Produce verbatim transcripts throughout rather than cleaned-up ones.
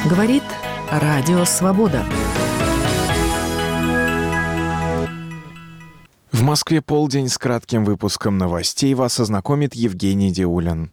Говорит Радио Свобода. В Москве полдень с кратким выпуском новостей вас ознакомит Евгений Диулин.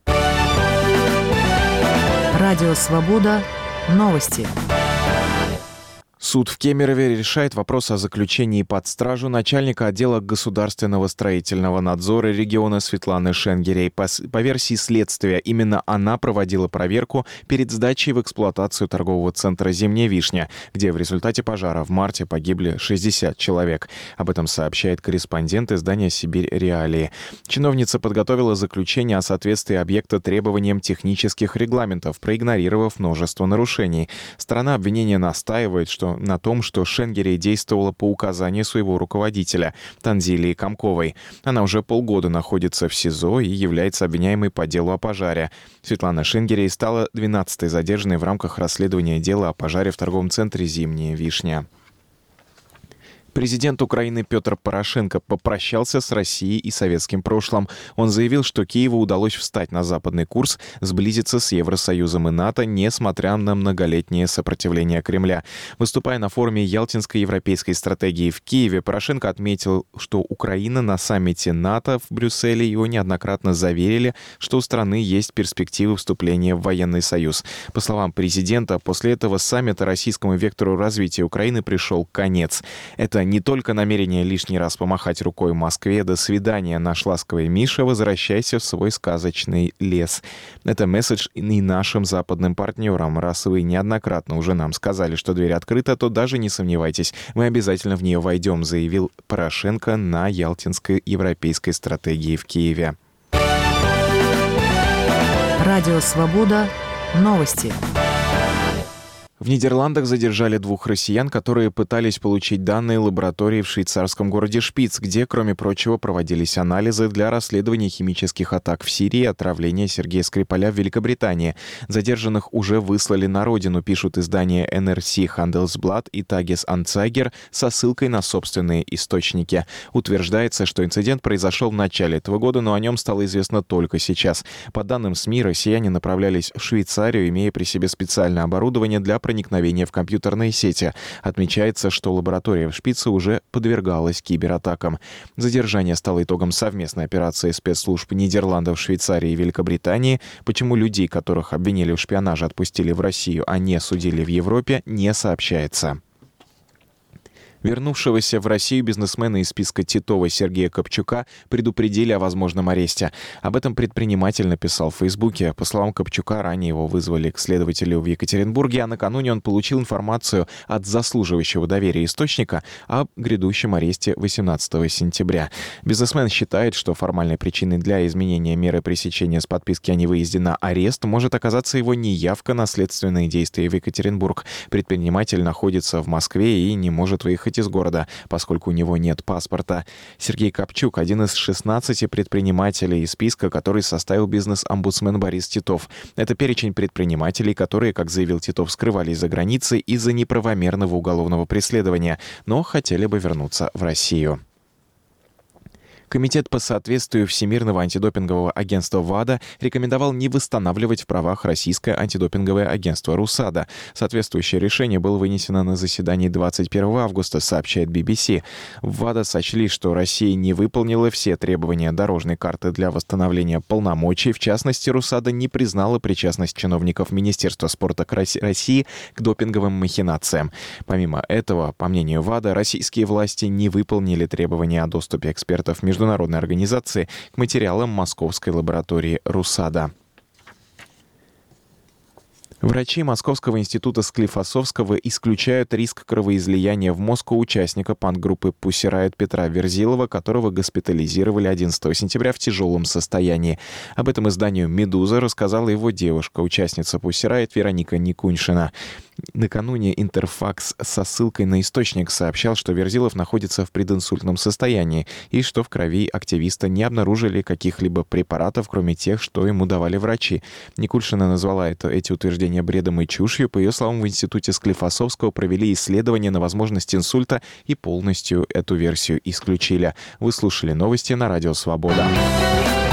Радио Свобода. Новости. Суд в Кемерове решает вопрос о заключении под стражу начальника отдела государственного строительного надзора региона Светланы Шенгерей. По, по версии следствия, именно она проводила проверку перед сдачей в эксплуатацию торгового центра «Зимняя вишня», где в результате пожара в марте погибли шестьдесят человек. Об этом сообщает корреспондент издания «Сибирь Реалии». Чиновница подготовила заключение о соответствии объекта требованиям технических регламентов, проигнорировав множество нарушений. Сторона обвинения настаивает, что на том, что Шенгерей действовала по указанию своего руководителя Танзилии Комковой. Она уже полгода находится в СИЗО и является обвиняемой по делу о пожаре. Светлана Шенгерей стала двенадцатой задержанной в рамках расследования дела о пожаре в торговом центре «Зимняя вишня». Президент Украины Петр Порошенко попрощался с Россией и советским прошлым. Он заявил, что Киеву удалось встать на западный курс, сблизиться с Евросоюзом и НАТО, несмотря на многолетнее сопротивление Кремля. Выступая на форуме Ялтинской европейской стратегии в Киеве, Порошенко отметил, что Украина на саммите НАТО в Брюсселе его неоднократно заверили, что у страны есть перспективы вступления в военный союз. По словам президента, после этого саммита российскому вектору развития Украины пришел конец. Это не только намерение лишний раз помахать рукой Москве «до свидания, наш ласковый Миша, возвращайся в свой сказочный лес». Это месседж и нашим западным партнерам. Раз вы неоднократно уже нам сказали, что дверь открыта, то даже не сомневайтесь, мы обязательно в нее войдем, заявил Порошенко на Ялтинской европейской стратегии в Киеве. Радио Свобода. Новости. В Нидерландах задержали двух россиян, которые пытались получить данные лаборатории в швейцарском городе Шпиц, где, кроме прочего, проводились анализы для расследования химических атак в Сирии и отравления Сергея Скрипаля в Великобритании. Задержанных уже выслали на родину, пишут издания эн эр си Handelsblad и Tages Anzeiger со ссылкой на собственные источники. Утверждается, что инцидент произошел в начале этого года, но о нем стало известно только сейчас. По данным СМИ, россияне направлялись в Швейцарию, имея при себе специальное оборудование для проникновения в компьютерные сети. Отмечается, что лаборатория в Шпице уже подвергалась кибератакам. Задержание стало итогом совместной операции спецслужб Нидерландов, Швейцарии и Великобритании. Почему людей, которых обвинили в шпионаже, отпустили в Россию, а не судили в Европе, не сообщается. Вернувшегося в Россию бизнесмена из списка Титова Сергея Копчука предупредили о возможном аресте. Об этом предприниматель написал в Фейсбуке. По словам Копчука, ранее его вызвали к следователю в Екатеринбурге, а накануне он получил информацию от заслуживающего доверия источника об грядущем аресте восемнадцатого сентября. Бизнесмен считает, что формальной причиной для изменения меры пресечения с подписки о невыезде на арест может оказаться его неявка на следственные действия в Екатеринбург. Предприниматель находится в Москве и не может выехать из города, поскольку у него нет паспорта. Сергей Копчук — один из шестнадцати предпринимателей из списка, который составил бизнес-омбудсмен Борис Титов. Это перечень предпринимателей, которые, как заявил Титов, скрывались за границей из-за неправомерного уголовного преследования, но хотели бы вернуться в Россию. Комитет по соответствию Всемирного антидопингового агентства ВАДА рекомендовал не восстанавливать в правах российское антидопинговое агентство РУСАДА. Соответствующее решение было вынесено на заседании двадцать первого августа, сообщает би би си. В ВАДА сочли, что Россия не выполнила все требования дорожной карты для восстановления полномочий. В частности, РУСАДА не признала причастность чиновников Министерства спорта России к допинговым махинациям. Помимо этого, по мнению ВАДА, российские власти не выполнили требования о доступе экспертов между международной организации к материалам московской лаборатории РУСАДА. Врачи Московского института Склифосовского исключают риск кровоизлияния в мозг у участника панк-группы Pussy Riot Петра Верзилова, которого госпитализировали одиннадцатого сентября в тяжелом состоянии. Об этом изданию «Медуза» рассказала его девушка, участница Pussy Riot Вероника Никуньшина. Накануне Интерфакс со ссылкой на источник сообщал, что Верзилов находится в прединсультном состоянии и что в крови активиста не обнаружили каких-либо препаратов, кроме тех, что ему давали врачи. Никульшина назвала это, эти утверждения бредом и чушью. По ее словам, в институте Склифосовского провели исследование на возможность инсульта и полностью эту версию исключили. Вы слушали новости на Радио Свобода.